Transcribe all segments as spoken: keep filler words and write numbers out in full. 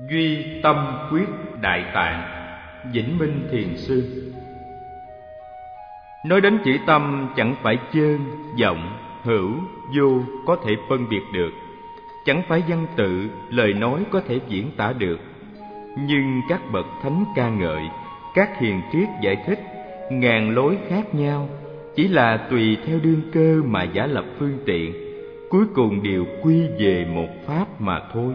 Duy Tâm Quyết Đại Tạng, Vĩnh Minh Thiền Sư. Nói đến chữ tâm, chẳng phải chơn, vọng, hữu, vô có thể phân biệt được, chẳng phải văn tự, lời nói có thể diễn tả được. Nhưng các bậc thánh ca ngợi, các hiền triết giải thích, ngàn lối khác nhau, chỉ là tùy theo đương cơ mà giả lập phương tiện, cuối cùng đều quy về một pháp mà thôi.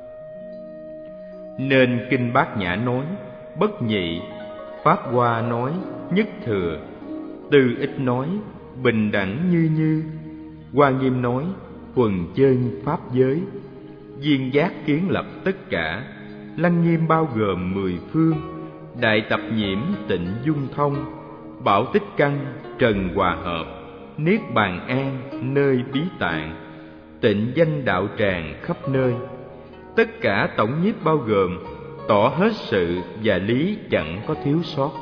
Nên Kinh Bát Nhã nói bất nhị, Pháp Hoa nói nhất thừa, Từ Ích nói bình đẳng như như, Hoa Nghiêm nói thuần chân pháp giới, Viên Giác kiến lập tất cả, Lăng Nghiêm bao gồm mười phương, Đại Tập Nhiễm tịnh dung thông, Bảo Tích Căn trần hòa hợp, Niết Bàn an nơi bí tạng, Tịnh danh đạo tràng khắp nơi. Tất cả tổng nhiếp bao gồm, tỏ hết sự và lý chẳng có thiếu sót.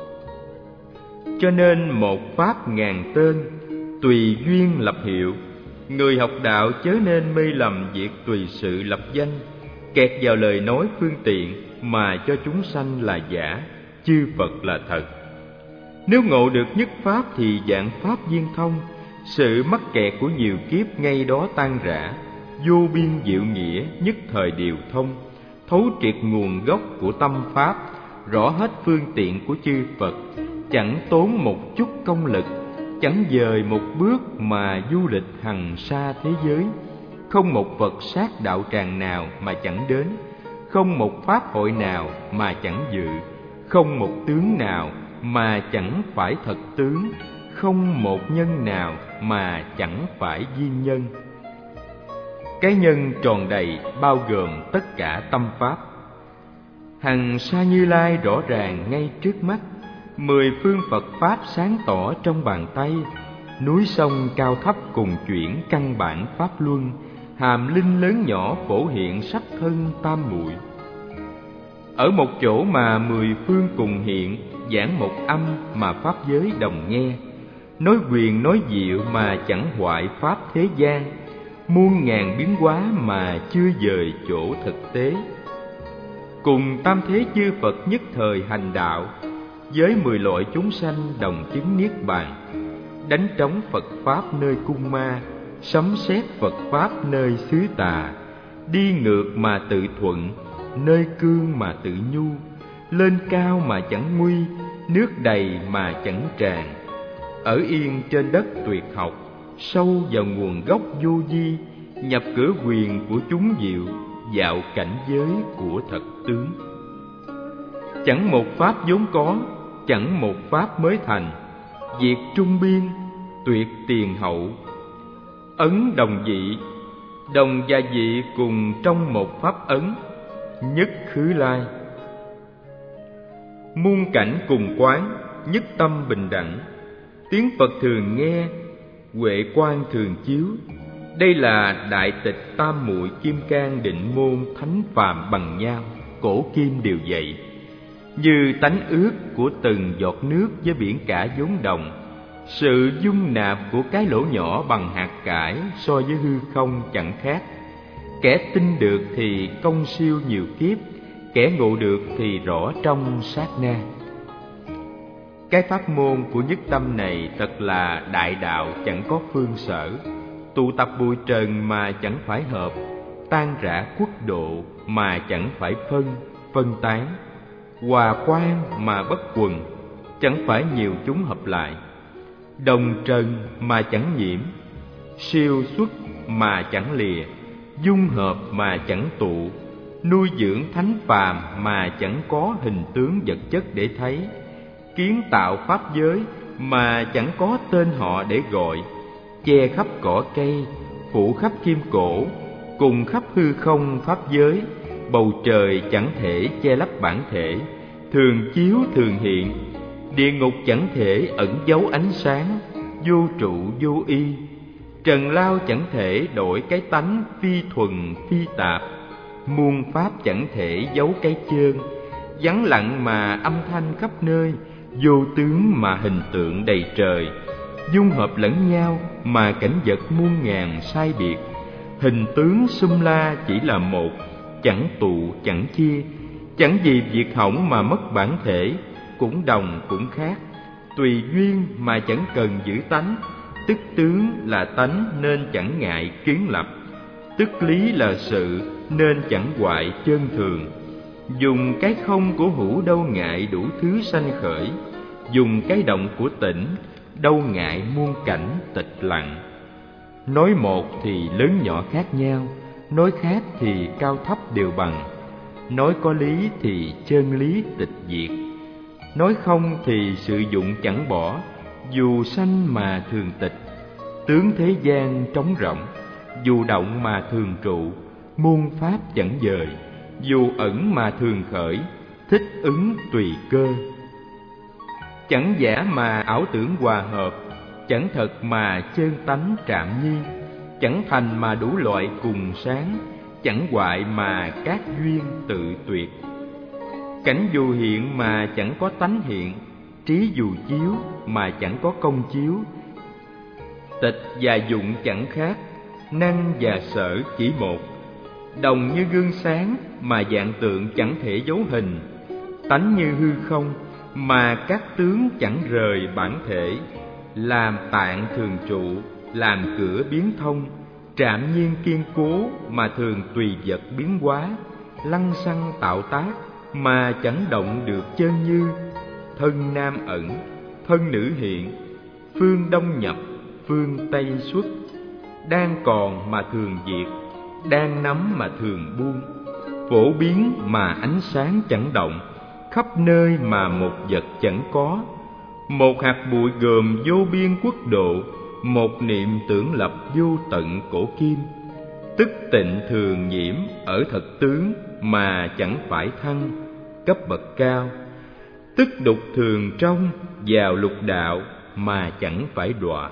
Cho nên một pháp ngàn tên, tùy duyên lập hiệu. Người học đạo chớ nên mê lầm việc tùy sự lập danh, kẹt vào lời nói phương tiện mà cho chúng sanh là giả, chư Phật là thật. Nếu ngộ được nhất pháp thì vạn pháp viên thông, sự mắc kẹt của nhiều kiếp ngay đó tan rã, vô biên diệu nghĩa nhất thời điều thông, thấu triệt nguồn gốc của tâm pháp, rõ hết phương tiện của chư Phật, chẳng tốn một chút công lực, chẳng dời một bước mà du lịch hằng sa thế giới. Không một Phật sát đạo tràng nào mà chẳng đến, không một pháp hội nào mà chẳng dự, không một tướng nào mà chẳng phải thật tướng, không một nhân nào mà chẳng phải viên nhân. Cái nhân tròn đầy bao gồm tất cả tâm pháp. Hằng sa Như Lai rõ ràng ngay trước mắt, mười phương Phật pháp sáng tỏ trong bàn tay, núi sông cao thấp cùng chuyển căn bản pháp luân, hàm linh lớn nhỏ phổ hiện sắc thân tam muội. Ở một chỗ mà mười phương cùng hiện, giảng một âm mà pháp giới đồng nghe, nói quyền nói diệu mà chẳng hoại pháp thế gian, muôn ngàn biến hóa mà chưa dời chỗ thực tế. Cùng tam thế chư Phật nhất thời hành đạo, với mười loại chúng sanh đồng chứng niết bàn, đánh trống Phật pháp nơi cung ma, sấm sét Phật pháp nơi xứ tà, đi ngược mà tự thuận, nơi cương mà tự nhu, lên cao mà chẳng nguy, nước đầy mà chẳng tràn, ở yên trên đất tuyệt học, sâu vào nguồn gốc vô vi, nhập cửa quyền của chúng diệu, dạo cảnh giới của thật tướng. Chẳng một pháp vốn có, chẳng một pháp mới thành, diệt trung biên, tuyệt tiền hậu, ấn đồng dị, đồng gia dị cùng trong một pháp ấn, nhất khứ lai. Muôn cảnh cùng quán, nhất tâm bình đẳng, tiếng Phật thường nghe, huệ quang thường chiếu. Đây là đại tịch tam muội kim cang định môn thánh phàm bằng nhau, cổ kim đều vậy. Như tánh ước của từng giọt nước với biển cả vốn đồng, sự dung nạp của cái lỗ nhỏ bằng hạt cải so với hư không chẳng khác. Kẻ tin được thì công siêu nhiều kiếp, kẻ ngộ được thì rõ trong sát na. Cái pháp môn của nhất tâm này thật là đại đạo chẳng có phương sở, tụ tập bụi trần mà chẳng phải hợp, tan rã quốc độ mà chẳng phải phân, phân tán, hòa quang mà bất quần, chẳng phải nhiều chúng hợp lại, đồng trần mà chẳng nhiễm, siêu xuất mà chẳng lìa, dung hợp mà chẳng tụ, nuôi dưỡng thánh phàm mà chẳng có hình tướng vật chất để thấy, kiến tạo pháp giới mà chẳng có tên họ để gọi, che khắp cỏ cây, phủ khắp kim cổ, cùng khắp hư không pháp giới, bầu trời chẳng thể che lấp bản thể, thường chiếu thường hiện, địa ngục chẳng thể ẩn giấu ánh sáng, vô trụ vô y, trần lao chẳng thể đổi cái tánh phi thuần phi tạp, muôn pháp chẳng thể giấu cái chơn, vắng lặng mà âm thanh khắp nơi, vô tướng mà hình tượng đầy trời, dung hợp lẫn nhau mà cảnh vật muôn ngàn sai biệt, hình tướng sum la chỉ là một, chẳng tụ chẳng chia, chẳng vì việc hỏng mà mất bản thể, cũng đồng cũng khác. Tùy duyên mà chẳng cần giữ tánh, tức tướng là tánh nên chẳng ngại kiến lập, tức lý là sự nên chẳng hoại chân thường. Dùng cái không của hữu đâu ngại đủ thứ sanh khởi, dùng cái động của tĩnh đâu ngại muôn cảnh tịch lặng. Nói một thì lớn nhỏ khác nhau, nói khác thì cao thấp đều bằng. Nói có lý thì chân lý tịch diệt, nói không thì sự dụng chẳng bỏ. Dù sanh mà thường tịch, tướng thế gian trống rỗng. Dù động mà thường trụ, muôn pháp chẳng dời. Dù ẩn mà thường khởi, thích ứng tùy cơ. Chẳng giả mà ảo tưởng hòa hợp, chẳng thật mà chơn tánh trạm nhi. Chẳng thành mà đủ loại cùng sáng, chẳng hoại mà các duyên tự tuyệt. Cảnh dù hiện mà chẳng có tánh hiện, trí dù chiếu mà chẳng có công chiếu. Tịch và dụng chẳng khác, năng và sở chỉ một. Đồng như gương sáng mà dạng tượng chẳng thể dấu hình. Tánh như hư không mà các tướng chẳng rời bản thể. Làm tạng thường trụ, làm cửa biến thông. Trạm nhiên kiên cố mà thường tùy vật biến hóa. Lăng xăng tạo tác mà chẳng động được chân như. Thân nam ẩn, thân nữ hiện, phương đông nhập, phương tây xuất. Đang còn mà thường diệt, đang nắm mà thường buông. Phổ biến mà ánh sáng chẳng động, khắp nơi mà một vật chẳng có. Một hạt bụi gồm vô biên quốc độ, một niệm tưởng lập vô tận cổ kim. Tức tịnh thường nhiễm ở thật tướng mà chẳng phải thăng cấp bậc cao. Tức đục thường trong vào lục đạo mà chẳng phải đọa.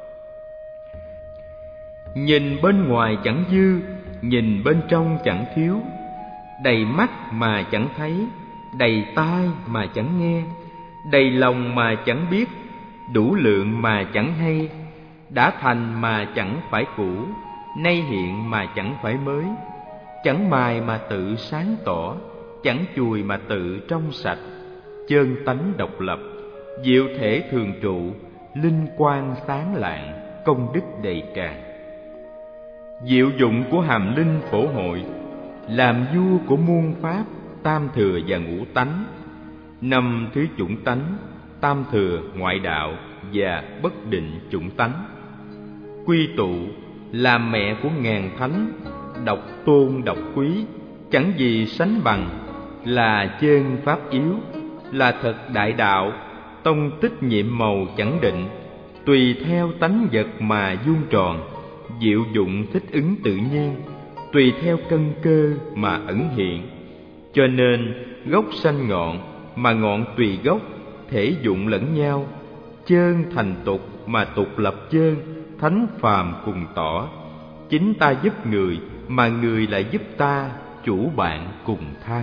Nhìn bên ngoài chẳng dư, nhìn bên trong chẳng thiếu. Đầy mắt mà chẳng thấy, đầy tai mà chẳng nghe, đầy lòng mà chẳng biết, đủ lượng mà chẳng hay. Đã thành mà chẳng phải cũ, nay hiện mà chẳng phải mới. Chẳng mài mà tự sáng tỏ, chẳng chùi mà tự trong sạch. Chân tánh độc lập, diệu thể thường trụ, linh quang sáng lạng, công đức đầy tràn. Diệu dụng của hàm linh phổ hội, làm vua của muôn pháp, tam thừa và ngũ tánh. Năm thứ chủng tánh, tam thừa, ngoại đạo và bất định chủng tánh. Quy tụ, làm mẹ của ngàn thánh, độc tôn độc quý, chẳng gì sánh bằng. Là chân pháp yếu, là thật đại đạo, tông tích nhiệm màu chẳng định. Tùy theo tánh vật mà vuông tròn, diệu dụng thích ứng tự nhiên. Tùy theo căn cơ mà ẩn hiện. Cho nên gốc sanh ngọn, mà ngọn tùy gốc, thể dụng lẫn nhau. Chơn thành tục mà tục lập chơn, thánh phàm cùng tỏ. Chính ta giúp người mà người lại giúp ta, chủ bạn cùng thang.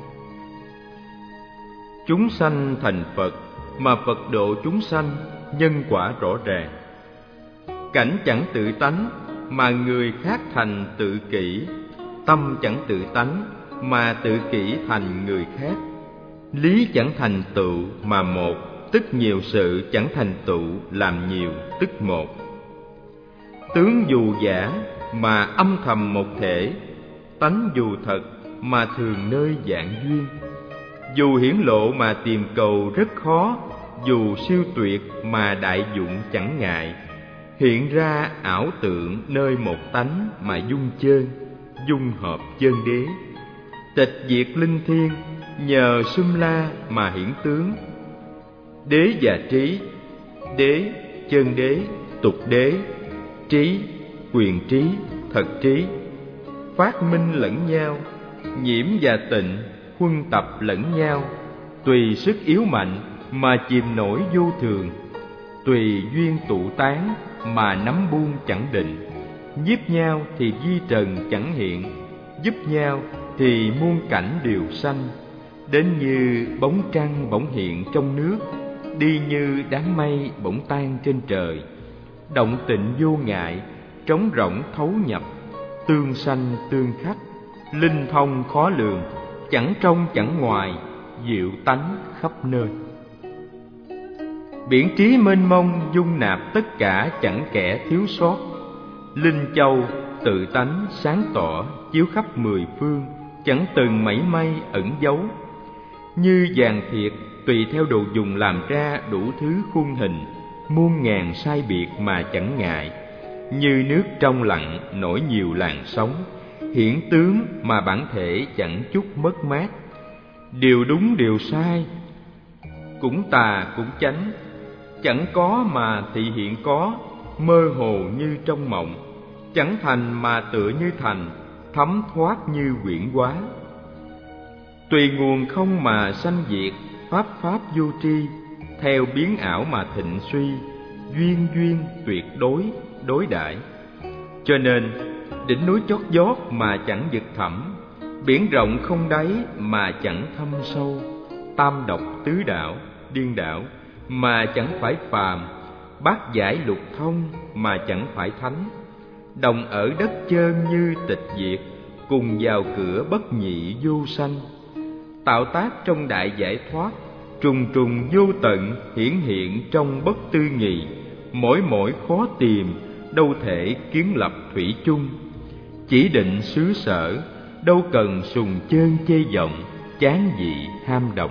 Chúng sanh thành Phật mà Phật độ chúng sanh, nhân quả rõ ràng. Cảnh chẳng tự tánh mà người khác thành tự kỷ. Tâm chẳng tự tánh mà tự kỷ thành người khác. Lý chẳng thành tựu mà một, tức nhiều sự chẳng thành tựu làm nhiều, tức một. Tướng dù giả mà âm thầm một thể, tánh dù thật mà thường nơi dạng duyên. Dù hiển lộ mà tìm cầu rất khó, dù siêu tuyệt mà đại dụng chẳng ngại. Hiện ra ảo tượng nơi một tánh mà dung chơn, dung hợp chân đế. Tịch diệt linh thiêng, nhờ sum la mà hiển tướng. Đế và trí, đế, chân đế, tục đế, trí, quyền trí, thật trí. Phát minh lẫn nhau, nhiễm và tịnh, huân tập lẫn nhau. Tùy sức yếu mạnh mà chìm nổi vô thường. Tùy duyên tụ tán mà nắm buông chẳng định. Nhiếp nhau thì vi trần chẳng hiện, giúp nhau thì muôn cảnh đều sanh. Đến như bóng trăng bỗng hiện trong nước, đi như đám mây bỗng tan trên trời. Động tịnh vô ngại, trống rỗng thấu nhập, tương sanh tương khắc, linh thông khó lường, chẳng trong chẳng ngoài, diệu tánh khắp nơi. Biển trí mênh mông dung nạp tất cả, chẳng kẻ thiếu sót. Linh châu tự tánh sáng tỏ, chiếu khắp mười phương, chẳng từng mảy may ẩn giấu. Như vàng thiệt tùy theo đồ dùng làm ra đủ thứ khuôn hình, muôn ngàn sai biệt mà chẳng ngại. Như nước trong lặng nổi nhiều làn sóng, hiển tướng mà bản thể chẳng chút mất mát. Điều đúng điều sai, cũng tà cũng chánh, chẳng có mà thị hiện có, mơ hồ như trong mộng. Chẳng thành mà tựa như thành, thấm thoát như quyển hóa. Tùy nguồn không mà sanh diệt, pháp pháp vô tri, theo biến ảo mà thịnh suy, duyên duyên tuyệt đối, đối đãi. Cho nên đỉnh núi chót vót mà chẳng vực thẳm, biển rộng không đáy mà chẳng thâm sâu. Tam độc tứ đạo, điên đảo mà chẳng phải phàm, bát giải lục thông mà chẳng phải thánh. Đồng ở đất chơn như tịch diệt, cùng vào cửa bất nhị vô sanh. Tạo tác trong đại giải thoát, trùng trùng vô tận, hiển hiện trong bất tư nghị. Mỗi mỗi khó tìm, đâu thể kiến lập thủy chung. Chỉ định xứ sở, đâu cần sùng chơn chê vọng, chán dị ham đồng.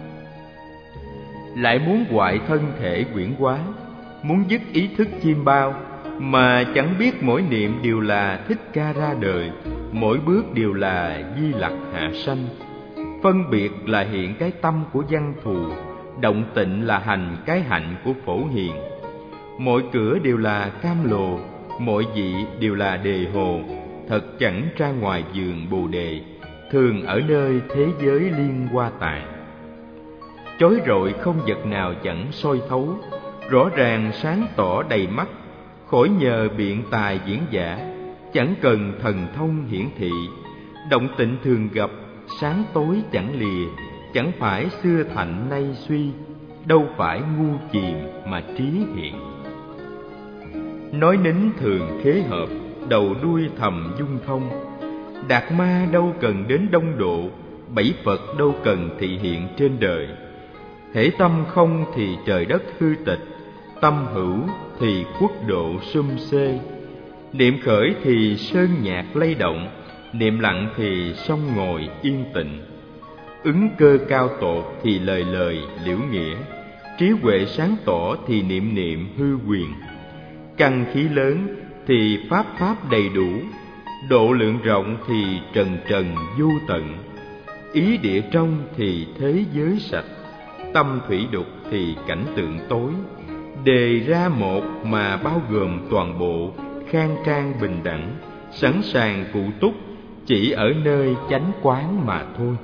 Lại muốn hoại thân thể quyển hóa, muốn dứt ý thức chim bao, mà chẳng biết mỗi niệm đều là Thích Ca ra đời, mỗi bước đều là Di Lặc hạ sanh. Phân biệt là hiện cái tâm của văn thù, động tịnh là hành cái hạnh của phổ hiền. Mỗi cửa đều là cam lồ, mỗi vị đều là đề hồ, thật chẳng ra ngoài vườn bồ đề, thường ở nơi thế giới liên hoa tàn. Chói rọi không vật nào chẳng soi thấu, rõ ràng sáng tỏ đầy mắt, khỏi nhờ biện tài diễn giả, chẳng cần thần thông hiển thị. Động tịnh thường gặp, sáng tối chẳng lìa, chẳng phải xưa thạnh nay suy, đâu phải ngu chìm mà trí hiện. Nói nín thường khế hợp, đầu đuôi thầm dung thông. Đạt ma đâu cần đến đông độ, bảy Phật đâu cần thị hiện trên đời. Hễ tâm không thì trời đất hư tịch, tâm hữu thì quốc độ sum xê. Niệm khởi thì sơn nhạc lay động, niệm lặng thì sông ngồi yên tịnh. Ứng cơ cao tột thì lời lời liễu nghĩa, trí huệ sáng tỏ thì niệm niệm hư quyền. Căn khí lớn thì pháp pháp đầy đủ, độ lượng rộng thì trần trần vô tận. Ý địa trong thì thế giới sạch, tâm thủy đục thì cảnh tượng tối. Đề ra một mà bao gồm toàn bộ, khang trang bình đẳng, sẵn sàng cụ túc, chỉ ở nơi chánh quán mà thôi.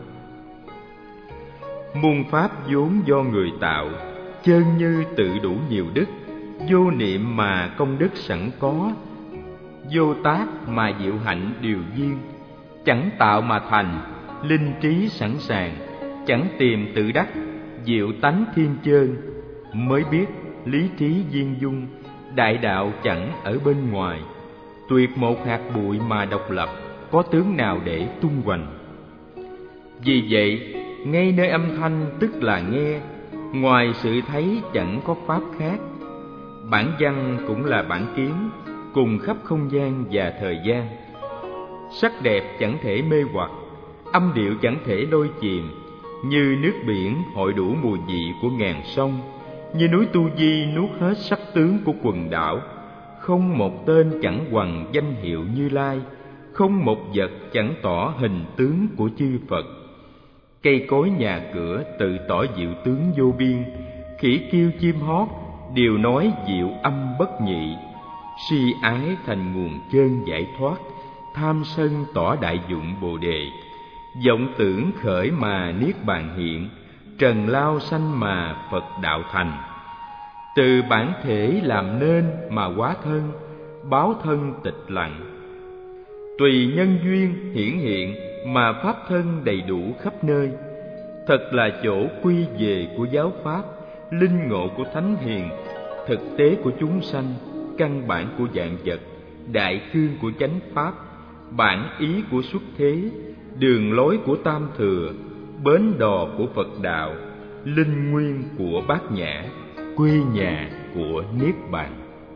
Muôn pháp vốn do người tạo, chơn như tự đủ nhiều đức. Vô niệm mà công đức sẵn có, vô tác mà diệu hạnh điều duyên. Chẳng tạo mà thành, linh trí sẵn sàng, chẳng tìm tự đắc, diệu tánh thiên chơn. Mới biết lý trí viên dung, đại đạo chẳng ở bên ngoài. Tuyệt một hạt bụi mà độc lập, có tướng nào để tung hoành. Vì vậy, ngay nơi âm thanh tức là nghe, ngoài sự thấy chẳng có pháp khác. Bản văn cũng là bản kiến, cùng khắp không gian và thời gian. Sắc đẹp chẳng thể mê hoặc, âm điệu chẳng thể lôi chìm. Như nước biển hội đủ mùi vị của ngàn sông, như núi Tu Di nuốt hết sắc tướng của quần đảo. Không một tên chẳng hoằng danh hiệu Như Lai, không một vật chẳng tỏ hình tướng của chư Phật. Cây cối nhà cửa tự tỏ diệu tướng vô biên, khỉ kêu chim hót đều nói diệu âm bất nhị. Si ái thành nguồn chơn giải thoát, tham sân tỏ đại dụng bồ đề. Vọng tưởng khởi mà niết bàn hiện, trần lao sanh mà Phật đạo thành. Từ bản thể làm nên mà hóa thân, báo thân tịch lặng. Tùy nhân duyên hiển hiện mà pháp thân đầy đủ khắp nơi. Thật là chỗ quy về của giáo pháp, linh ngộ của thánh hiền, thực tế của chúng sanh, căn bản của vạn vật, đại cương của chánh pháp, bản ý của xuất thế, đường lối của tam thừa, bến đò của Phật đạo, linh nguyên của bát nhã, quê nhà của niết bàn.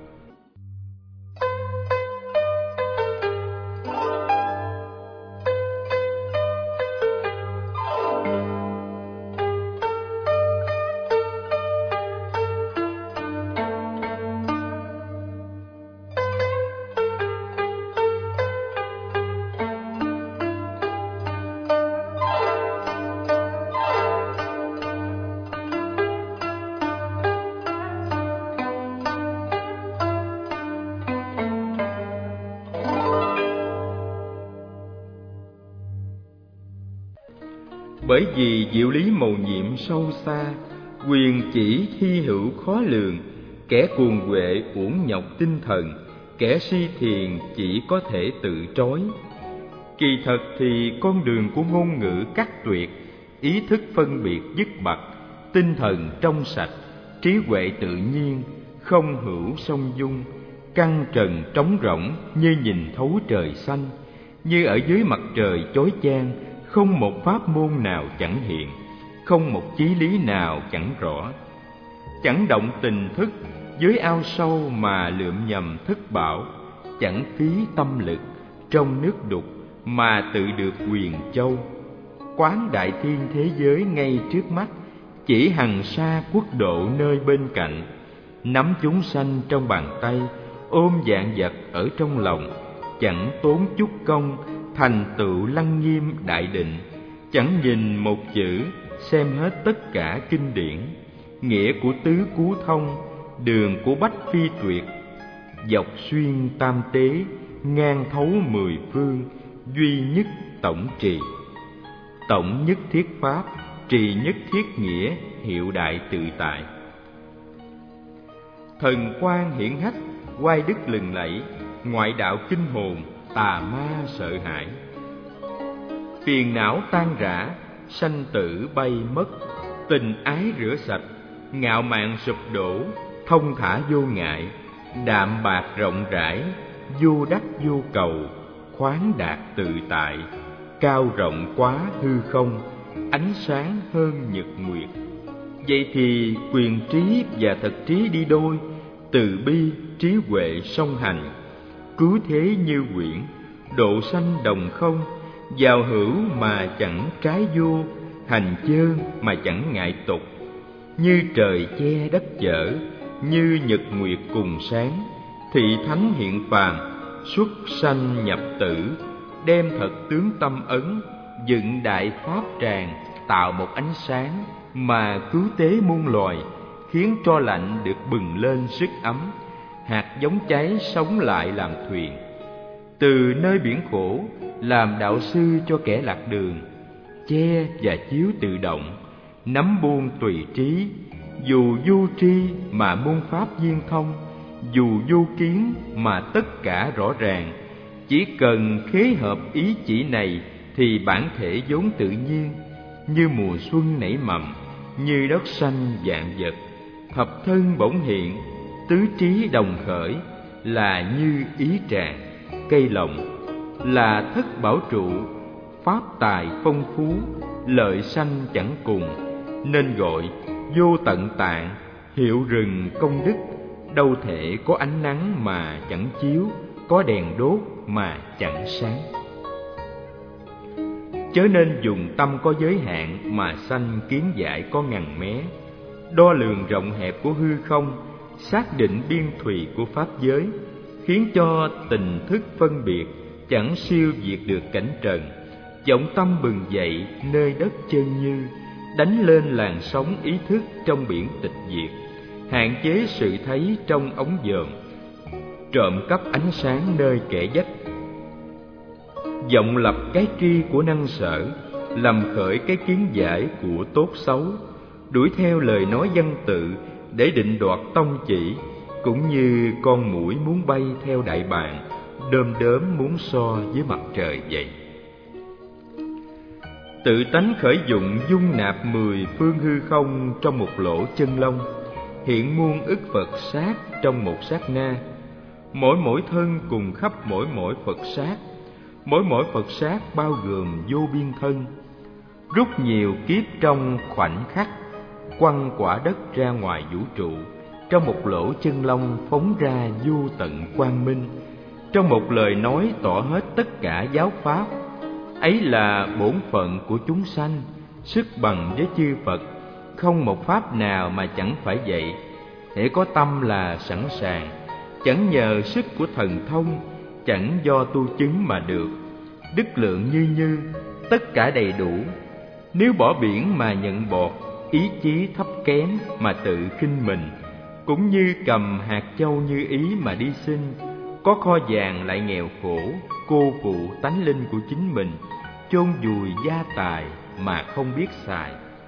Bởi vì diệu lý mầu nhiệm sâu xa, quyền chỉ thi hữu khó lường, kẻ cuồng huệ uổng nhọc tinh thần, kẻ si thiền chỉ có thể tự trói. Kỳ thật thì con đường của ngôn ngữ cắt tuyệt, ý thức phân biệt dứt bặt, tinh thần trong sạch, trí huệ tự nhiên, không hữu song dung, căn trần trống rỗng như nhìn thấu trời xanh, như ở dưới mặt trời chói chang, không một pháp môn nào chẳng hiện, không một chí lý nào chẳng rõ. Chẳng động tình thức dưới ao sâu mà lượm nhầm thất bảo, chẳng phí tâm lực trong nước đục mà tự được quyền châu. Quán đại thiên thế giới ngay trước mắt, chỉ hằng sa quốc độ nơi bên cạnh, nắm chúng sanh trong bàn tay, ôm vạn vật ở trong lòng, chẳng tốn chút công, thành tựu lăng nghiêm đại định, chẳng nhìn một chữ, xem hết tất cả kinh điển, nghĩa của tứ cú thông, đường của bách phi tuyệt, dọc xuyên tam tế, ngang thấu mười phương, duy nhất tổng trì. Tổng nhất thiết pháp, trì nhất thiết nghĩa, hiệu đại tự tại. Thần quang hiển hách, oai đức lừng lẫy, ngoại đạo kinh hồn, tà ma sợ hãi. Phiền não tan rã, sanh tử bay mất, tình ái rửa sạch, ngạo mạn sụp đổ, thông thả vô ngại, đạm bạc rộng rãi, vô đắc vô cầu, khoáng đạt tự tại, cao rộng quá hư không, ánh sáng hơn nhật nguyệt. Vậy thì quyền trí và thật trí đi đôi, từ bi trí huệ song hành, cứu thế như quyển, độ sanh đồng không, vào hữu mà chẳng trái vô, hành chơn mà chẳng ngại tục. Như trời che đất chở, như nhật nguyệt cùng sáng, thị thánh hiện phàm, xuất sanh nhập tử, đem thật tướng tâm ấn, dựng đại pháp tràng, tạo một ánh sáng mà cứu tế muôn loài, khiến tro lạnh được bừng lên sức ấm, hạt giống cháy sống lại làm thuyền. Từ nơi biển khổ làm đạo sư cho kẻ lạc đường, che và chiếu tự động, nắm buông tùy trí, dù vô tri mà môn pháp viên thông, dù vô kiến mà tất cả rõ ràng. Chỉ cần khế hợp ý chỉ này thì bản thể vốn tự nhiên, như mùa xuân nảy mầm, như đất xanh vạn vật, thập thân bổn hiện, tứ trí đồng khởi, là như ý tràng, cây lồng, là thất bảo trụ, pháp tài phong phú, lợi sanh chẳng cùng, nên gọi vô tận tạng, hiệu rừng công đức. Đâu thể có ánh nắng mà chẳng chiếu, có đèn đốt mà chẳng sáng. Chớ nên dùng tâm có giới hạn mà sanh kiến giải có ngần mé, đo lường rộng hẹp của hư không, xác định biên thùy của pháp giới, khiến cho tình thức phân biệt chẳng siêu diệt được cảnh trần. Vọng tâm bừng dậy nơi đất chân như, đánh lên làn sóng ý thức trong biển tịch diệt, hạn chế sự thấy trong ống dòm, trộm cắp ánh sáng nơi kẻ dách. Vọng lập cái tri của năng sở, làm khởi cái kiến giải của tốt xấu, đuổi theo lời nói văn tự để định đoạt tông chỉ, cũng như con muỗi muốn bay theo đại bàng, đom đóm muốn so với mặt trời vậy. Tự tánh khởi dụng dung nạp mười phương hư không trong một lỗ chân lông, hiện muôn ức Phật sát trong một sát na, mỗi mỗi thân cùng khắp mỗi mỗi Phật sát, mỗi mỗi Phật sát bao gồm vô biên thân. Rút nhiều kiếp trong khoảnh khắc, quăng quả đất ra ngoài vũ trụ, trong một lỗ chân lông phóng ra vô tận quang minh, trong một lời nói tỏ hết tất cả giáo pháp. Ấy là bổn phận của chúng sanh, sức bằng với chư Phật, không một pháp nào mà chẳng phải vậy. Hễ có tâm là sẵn sàng, chẳng nhờ sức của thần thông, chẳng do tu chứng mà được. Đức lượng như như, tất cả đầy đủ. Nếu bỏ biển mà nhận bọt, ý chí thấp kém mà tự khinh mình, cũng như cầm hạt châu như ý mà đi xin, có kho vàng lại nghèo khổ, cô phụ tánh linh của chính mình, chôn vùi gia tài mà không biết xài.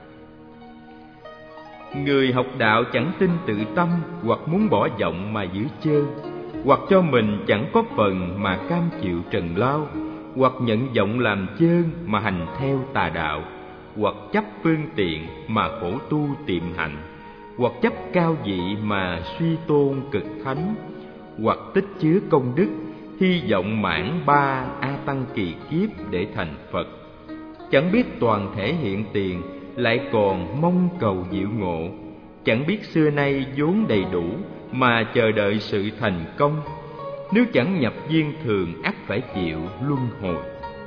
Người học đạo chẳng tin tự tâm, hoặc muốn bỏ vọng mà giữ chơn, hoặc cho mình chẳng có phần mà cam chịu trần lao, hoặc nhận vọng làm chơn mà hành theo tà đạo, hoặc chấp phương tiện mà khổ tu tiệm hạnh, hoặc chấp cao vị mà suy tôn cực thánh, hoặc tích chứa công đức, hy vọng mãn ba a tăng kỳ kiếp để thành Phật. Chẳng biết toàn thể hiện tiền, lại còn mong cầu diệu ngộ. Chẳng biết xưa nay vốn đầy đủ mà chờ đợi sự thành công. Nếu chẳng nhập duyên thường, ắt phải chịu luân hồi.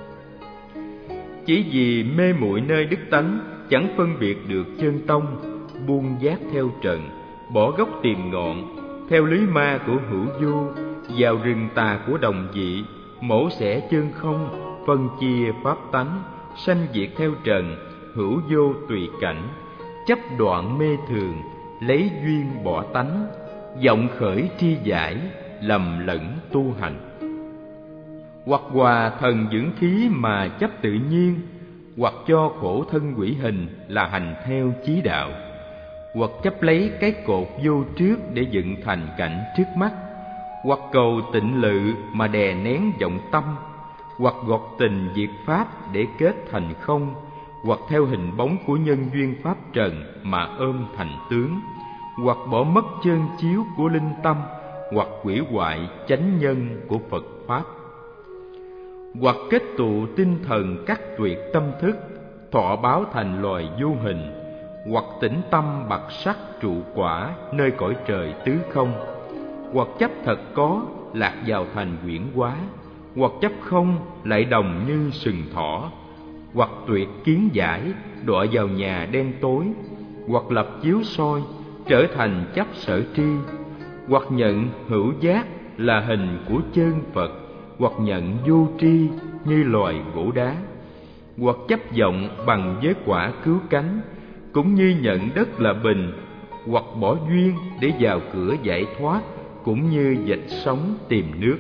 Chỉ vì mê muội nơi đức tánh, chẳng phân biệt được chân tông, buông giác theo trần, bỏ gốc tìm ngọn, theo lưới ma của hữu vô, vào rừng tà của đồng dị, mổ xẻ chân không, phân chia pháp tánh, sanh diệt theo trần, hữu vô tùy cảnh, chấp đoạn mê thường, lấy duyên bỏ tánh, vọng khởi tri giải, lầm lẫn tu hành. Hoặc hòa thần dưỡng khí mà chấp tự nhiên, hoặc cho khổ thân quỷ hình là hành theo chí đạo, hoặc chấp lấy cái cột vô trước để dựng thành cảnh trước mắt, hoặc cầu tịnh lự mà đè nén vọng tâm, hoặc gọt tình diệt pháp để kết thành không, hoặc theo hình bóng của nhân duyên pháp trần mà ôm thành tướng, hoặc bỏ mất chân chiếu của linh tâm, hoặc hủy hoại chánh nhân của Phật pháp, hoặc kết tụ tinh thần cắt tuyệt tâm thức, thọ báo thành loài vô hình, hoặc tĩnh tâm bạc sắc trụ quả nơi cõi trời tứ không, hoặc chấp thật có lạc vào thành quyển hóa, hoặc chấp không lại đồng như sừng thỏ, hoặc tuyệt kiến giải đọa vào nhà đen tối, hoặc lập chiếu soi trở thành chấp sở tri, hoặc nhận hữu giác là hình của chân Phật, hoặc nhận vô tri như loài gỗ đá, hoặc chấp vọng bằng với quả cứu cánh, cũng như nhận đất là bình, hoặc bỏ duyên để vào cửa giải thoát, cũng như vạch sóng tìm nước.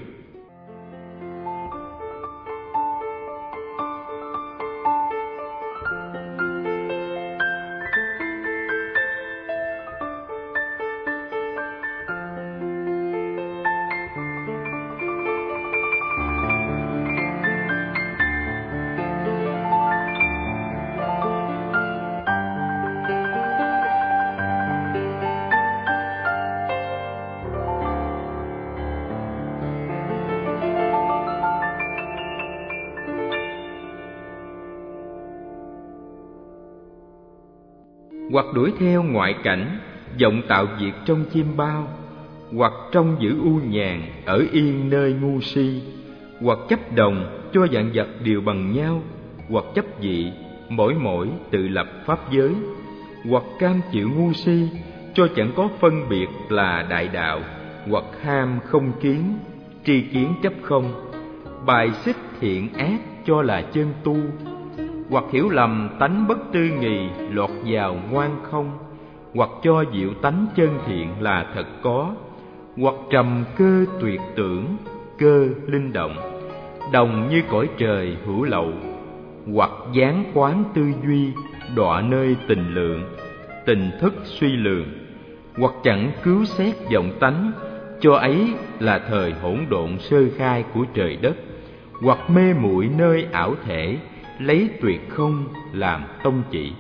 Hoặc đuổi theo ngoại cảnh, vọng tạo việc trong chim bao, hoặc trong giữ u nhàn ở yên nơi ngu si, hoặc chấp đồng cho vạn vật đều bằng nhau, hoặc chấp vị mỗi mỗi tự lập pháp giới, hoặc cam chịu ngu si cho chẳng có phân biệt là đại đạo, hoặc ham không kiến, tri kiến chấp không, bài xích thiện ác cho là chân tu, hoặc hiểu lầm tánh bất tư nghì lọt vào ngoan không, hoặc cho diệu tánh chân thiện là thật có, hoặc trầm cơ tuyệt tưởng, cơ linh động, đồng như cõi trời hữu lậu, hoặc gián quán tư duy đọa nơi tình lượng, tình thức suy lường, hoặc chẳng cứu xét vọng tánh, cho ấy là thời hỗn độn sơ khai của trời đất, hoặc mê muội nơi ảo thể, lấy tuyệt không làm tông chỉ,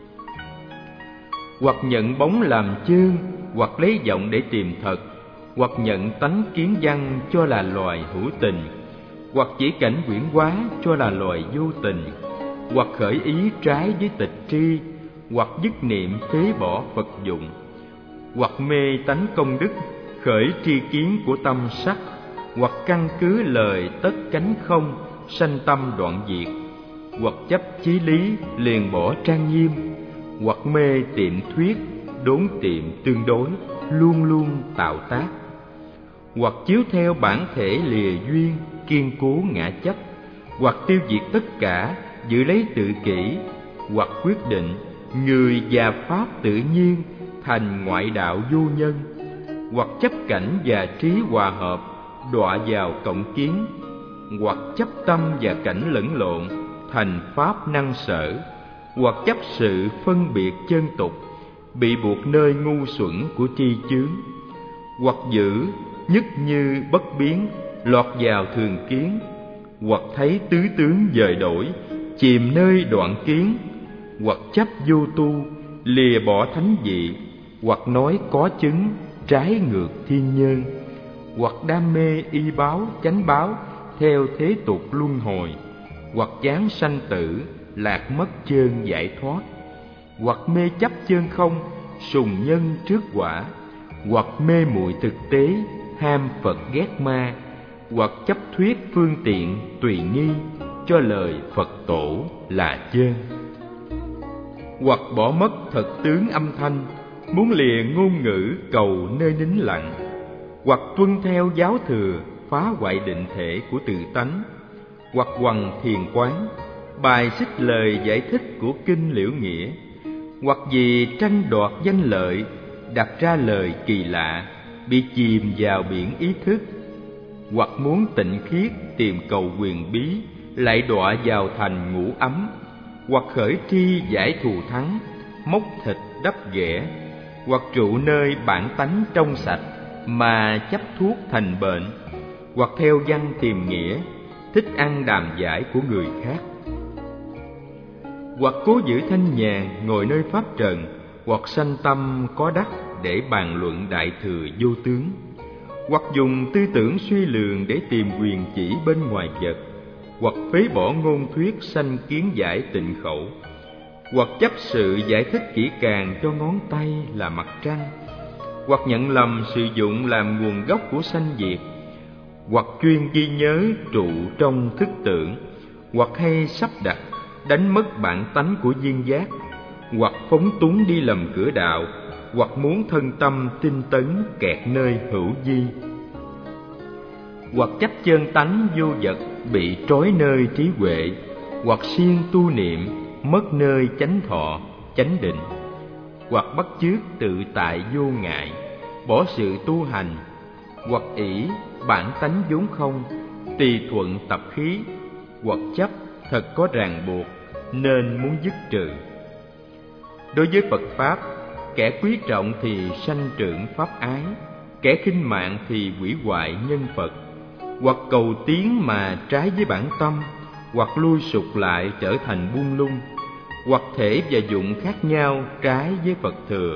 hoặc nhận bóng làm chơn, hoặc lấy vọng để tìm thật, hoặc nhận tánh kiến văn cho là loài hữu tình, hoặc chỉ cảnh quyển hóa cho là loài vô tình, hoặc khởi ý trái với tịch tri, hoặc dứt niệm phế bỏ Phật dụng, hoặc mê tánh công đức, khởi tri kiến của tâm sắc, hoặc căn cứ lời tất cánh không, sanh tâm đoạn diệt, hoặc chấp chí lý liền bỏ trang nghiêm, hoặc mê tiệm thuyết, đốn tiệm tương đối, luôn luôn tạo tác, hoặc chiếu theo bản thể lìa duyên, kiên cố ngã chấp, hoặc tiêu diệt tất cả, giữ lấy tự kỷ, hoặc quyết định người và pháp tự nhiên thành ngoại đạo vô nhân, hoặc chấp cảnh và trí hòa hợp, đọa vào cộng kiến, hoặc chấp tâm và cảnh lẫn lộn, thành pháp năng sở, hoặc chấp sự phân biệt chân tục, bị buộc nơi ngu xuẩn của tri chướng, hoặc giữ nhất như bất biến, lọt vào thường kiến, hoặc thấy tứ tướng dời đổi, chìm nơi đoạn kiến, hoặc chấp vô tu, lìa bỏ thánh vị, hoặc nói có chứng, trái ngược thiên nhân, hoặc đam mê y báo, chánh báo, theo thế tục luân hồi, hoặc chán sanh tử, lạc mất chơn giải thoát, hoặc mê chấp chơn không, sùng nhân trước quả, hoặc mê muội thực tế, ham Phật ghét ma, hoặc chấp thuyết phương tiện tùy nghi, cho lời Phật tổ là chơn, hoặc bỏ mất thật tướng âm thanh, muốn lìa ngôn ngữ cầu nơi nín lặng, hoặc tuân theo giáo thừa, phá hoại định thể của tự tánh, hoặc hoằng thiền quán, bài xích lời giải thích của kinh Liễu Nghĩa, hoặc vì tranh đoạt danh lợi, đặt ra lời kỳ lạ, bị chìm vào biển ý thức, hoặc muốn tịnh khiết tìm cầu quyền bí, lại đọa vào thành ngũ ấm, hoặc khởi tri giải thù thắng, móc thịt đắp ghẻ, hoặc trụ nơi bản tánh trong sạch mà chấp thuốc thành bệnh, hoặc theo văn tìm nghĩa, thích ăn đàm giải của người khác, hoặc cố giữ thanh nhàn ngồi nơi pháp trần, hoặc sanh tâm có đắc để bàn luận đại thừa vô tướng, hoặc dùng tư tưởng suy lường để tìm quyền chỉ bên ngoài vật, hoặc phế bỏ ngôn thuyết sanh kiến giải tịnh khẩu, hoặc chấp sự giải thích kỹ càng cho ngón tay là mặt trăng, hoặc nhận lầm sử dụng làm nguồn gốc của sanh diệt, hoặc chuyên ghi nhớ trụ trong thức tưởng, hoặc hay sắp đặt đánh mất bản tánh của duyên giác, hoặc phóng túng đi lầm cửa đạo, hoặc muốn thân tâm tinh tấn kẹt nơi hữu vi, hoặc chấp chân tánh vô vật bị trói nơi trí huệ, hoặc siêng tu niệm mất nơi chánh thọ, chánh định, hoặc bắt chước tự tại vô ngại, bỏ sự tu hành, hoặc ỷ bản tánh vốn không, tùy thuận tập khí, hoặc chấp thật có ràng buộc nên muốn dứt trừ. Đối với Phật Pháp, kẻ quý trọng thì sanh trưởng pháp ái, kẻ khinh mạng thì hủy hoại nhân Phật, hoặc cầu tiến mà trái với bản tâm, hoặc lui sụt lại trở thành buông lung, hoặc thể và dụng khác nhau trái với Phật thừa,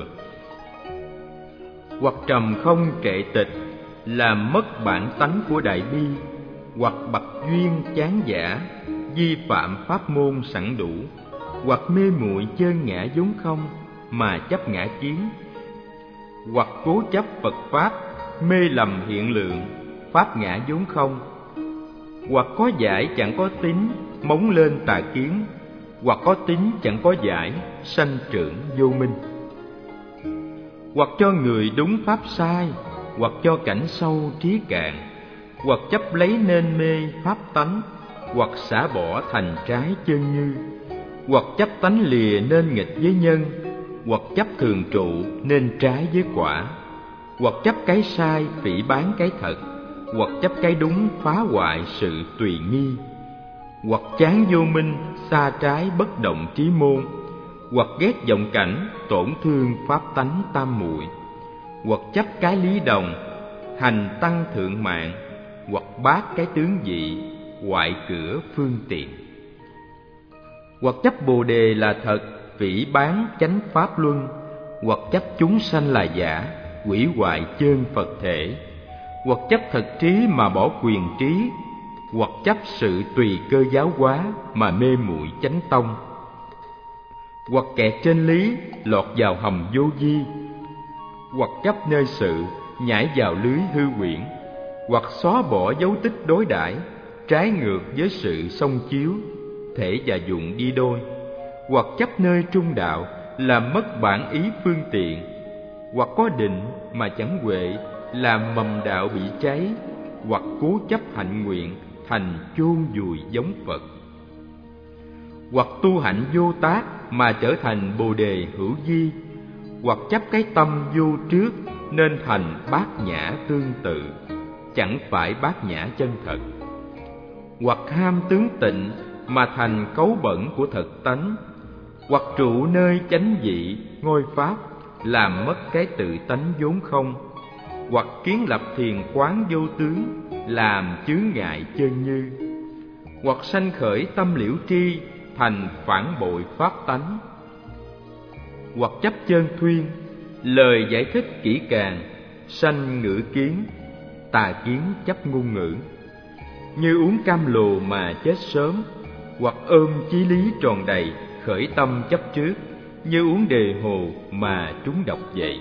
hoặc trầm không trệ tịch làm mất bản tánh của đại bi, hoặc bậc duyên chán giả vi phạm pháp môn sẵn đủ, hoặc mê muội chơn ngã vốn không mà chấp ngã kiến, hoặc cố chấp Phật Pháp mê lầm hiện lượng pháp ngã vốn không, hoặc có giải chẳng có tính móng lên tà kiến, hoặc có tính chẳng có giải sanh trưởng vô minh, hoặc cho người đúng pháp sai, hoặc cho cảnh sâu trí cạn, hoặc chấp lấy nên mê pháp tánh, hoặc xả bỏ thành trái chân như, hoặc chấp tánh lìa nên nghịch với nhân, hoặc chấp thường trụ nên trái với quả, hoặc chấp cái sai phỉ báng cái thật, hoặc chấp cái đúng phá hoại sự tùy nghi, hoặc chán vô minh xa trái bất động trí môn, hoặc ghét vọng cảnh tổn thương pháp tánh tam muội, hoặc chấp cái lý đồng hành tăng thượng mạng, hoặc bác cái tướng dị hoại cửa phương tiện, hoặc chấp bồ đề là thật phỉ báng chánh pháp luân, hoặc chấp chúng sanh là giả hủy hoại chơn Phật thể, hoặc chấp thật trí mà bỏ quyền trí, hoặc chấp sự tùy cơ giáo hóa mà mê muội chánh tông, hoặc kẹt trên lý lọt vào hầm vô vi, hoặc chấp nơi sự nhảy vào lưới hư huyễn, hoặc xóa bỏ dấu tích đối đãi trái ngược với sự song chiếu thể và dụng đi đôi, hoặc chấp nơi trung đạo làm mất bản ý phương tiện, hoặc có định mà chẳng huệ làm mầm đạo bị cháy, hoặc cố chấp hạnh nguyện thành chôn vùi giống Phật, hoặc tu hạnh vô tác mà trở thành bồ đề hữu vi, hoặc chấp cái tâm vô trước nên thành bát nhã tương tự, chẳng phải bát nhã chân thật, hoặc ham tướng tịnh mà thành cấu bẩn của thật tánh, hoặc trụ nơi chánh vị ngôi pháp làm mất cái tự tánh vốn không, hoặc kiến lập thiền quán vô tướng làm chướng ngại chân như, hoặc sanh khởi tâm liễu tri thành phản bội pháp tánh, hoặc chấp chân thuyên lời giải thích kỹ càng sanh ngữ kiến, tà kiến chấp ngôn ngữ, như uống cam lồ mà chết sớm, hoặc ôm chí lý tròn đầy khởi tâm chấp trước, như uống đề hồ mà trúng độc vậy.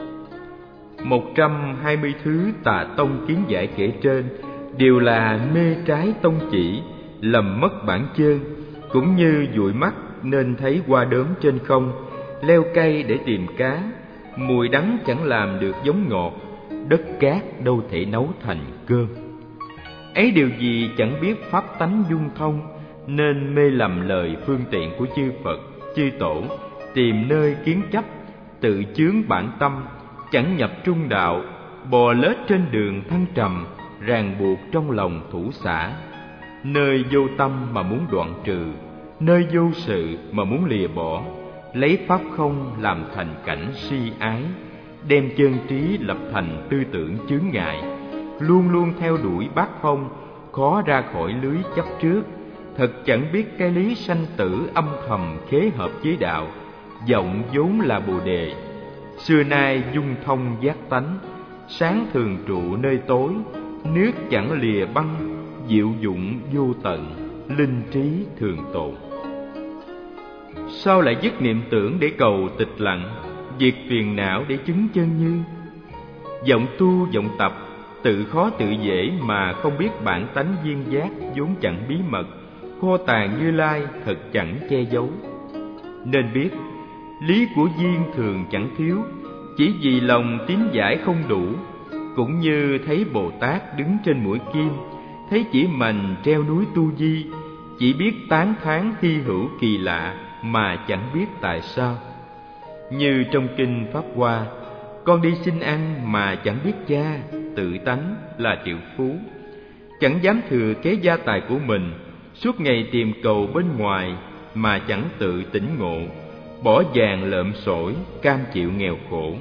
Một trăm hai mươi thứ tà tông kiến giải kể trên đều là mê trái tông chỉ, lầm mất bản chân, cũng như dụi mắt nên thấy hoa đốm trên không, leo cây để tìm cá, mùi đắng chẳng làm được giống ngọt, đất cát đâu thể nấu thành cơm. Ấy điều gì chẳng biết pháp tánh dung thông, nên mê lầm lời phương tiện của chư Phật, chư Tổ, tìm nơi kiến chấp, tự chướng bản tâm, chẳng nhập trung đạo, bò lết trên đường thăng trầm, ràng buộc trong lòng thủ xả. Nơi vô tâm mà muốn đoạn trừ, nơi vô sự mà muốn lìa bỏ, lấy pháp không làm thành cảnh si ái, đem chân trí lập thành tư tưởng chướng ngại, luôn luôn theo đuổi bát phong, khó ra khỏi lưới chấp trước, thật chẳng biết cái lý sanh tử âm thầm khế hợp với đạo, vọng vốn là bồ đề, xưa nay dung thông giác tánh, sáng thường trụ nơi tối, nước chẳng lìa băng, diệu dụng vô tận, linh trí thường tồn. Sao lại dứt niệm tưởng để cầu tịch lặng, diệt phiền não để chứng chân như? Vọng tu vọng tập, tự khó tự dễ mà không biết bản tánh viên giác vốn chẳng bí mật, kho tàng Như Lai thật chẳng che giấu. Nên biết lý của duyên thường chẳng thiếu, chỉ vì lòng tín giải không đủ, cũng như thấy Bồ Tát đứng trên mũi kim, thấy chỉ mình treo núi Tu Di, chỉ biết tán thán hy hữu kỳ lạ mà chẳng biết tại sao. Như trong kinh Pháp Hoa, con đi xin ăn mà chẳng biết cha, tự tánh là triệu phú, chẳng dám thừa kế gia tài của mình, suốt ngày tìm cầu bên ngoài mà chẳng tự tỉnh ngộ, bỏ vàng lợm sỏi, cam chịu nghèo khổ.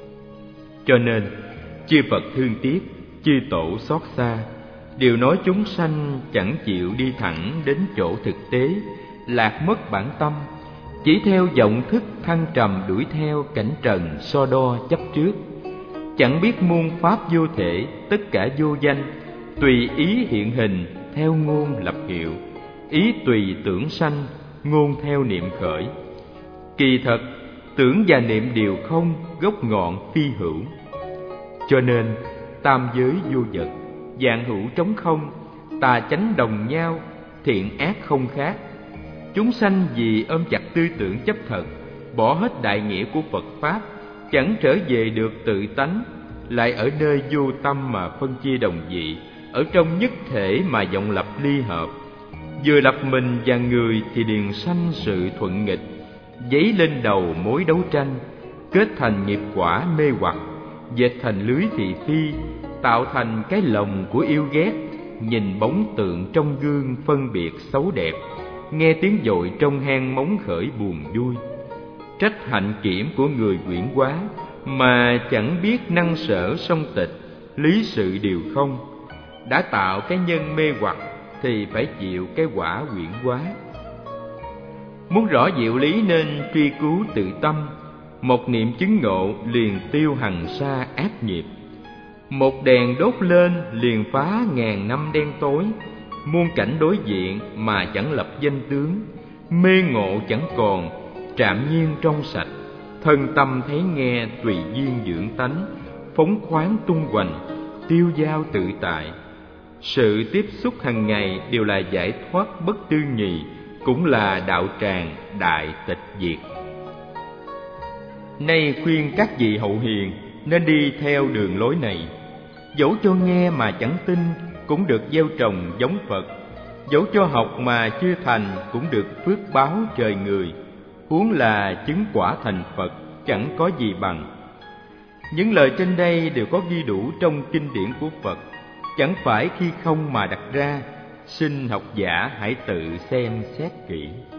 Cho nên chư Phật thương tiếc, chư Tổ xót xa, đều nói chúng sanh chẳng chịu đi thẳng đến chỗ thực tế, lạc mất bản tâm, chỉ theo vọng thức thăng trầm đuổi theo cảnh trần so đo chấp trước, chẳng biết muôn pháp vô thể, tất cả vô danh, tùy ý hiện hình theo ngôn lập hiệu, ý tùy tưởng sanh, ngôn theo niệm khởi. Kỳ thật tưởng và niệm đều không, gốc ngọn phi hữu. Cho nên tam giới vô vật, vạn hữu trống không, tà chánh đồng nhau, thiện ác không khác. Chúng sanh vì ôm chặt tư tưởng chấp thật, bỏ hết đại nghĩa của Phật Pháp, chẳng trở về được tự tánh, lại ở nơi vô tâm mà phân chia đồng vị, ở trong nhất thể mà vọng lập ly hợp. Vừa lập mình và người thì liền sanh sự thuận nghịch, dấy lên đầu mối đấu tranh, kết thành nghiệp quả mê hoặc, dệt thành lưới thị phi, tạo thành cái lồng của yêu ghét, nhìn bóng tượng trong gương phân biệt xấu đẹp, nghe tiếng dội trong hang móng khởi buồn vui. Trách hạnh kiểm của người quyển quá, mà chẳng biết năng sở song tịch, lý sự đều không. Đã tạo cái nhân mê hoặc thì phải chịu cái quả quyển quá. Muốn rõ diệu lý nên truy cứu tự tâm, một niệm chứng ngộ liền tiêu hằng sa ác nghiệp. Một đèn đốt lên liền phá ngàn năm đen tối, muôn cảnh đối diện mà chẳng lập danh tướng, mê ngộ chẳng còn, trạm nhiên trong sạch, thân tâm thấy nghe tùy duyên dưỡng tánh, phóng khoáng tung hoành, tiêu dao tự tại. Sự tiếp xúc hàng ngày đều là giải thoát bất tư nghì, cũng là đạo tràng đại tịch diệt. Nay khuyên các vị hậu hiền nên đi theo đường lối này. Dẫu cho nghe mà chẳng tin cũng được gieo trồng giống Phật, dẫu cho học mà chưa thành cũng được phước báo trời người, huống là chứng quả thành Phật chẳng có gì bằng. Những lời trên đây đều có ghi đủ trong kinh điển của Phật, chẳng phải khi không mà đặt ra. Xin học giả hãy tự xem xét kỹ.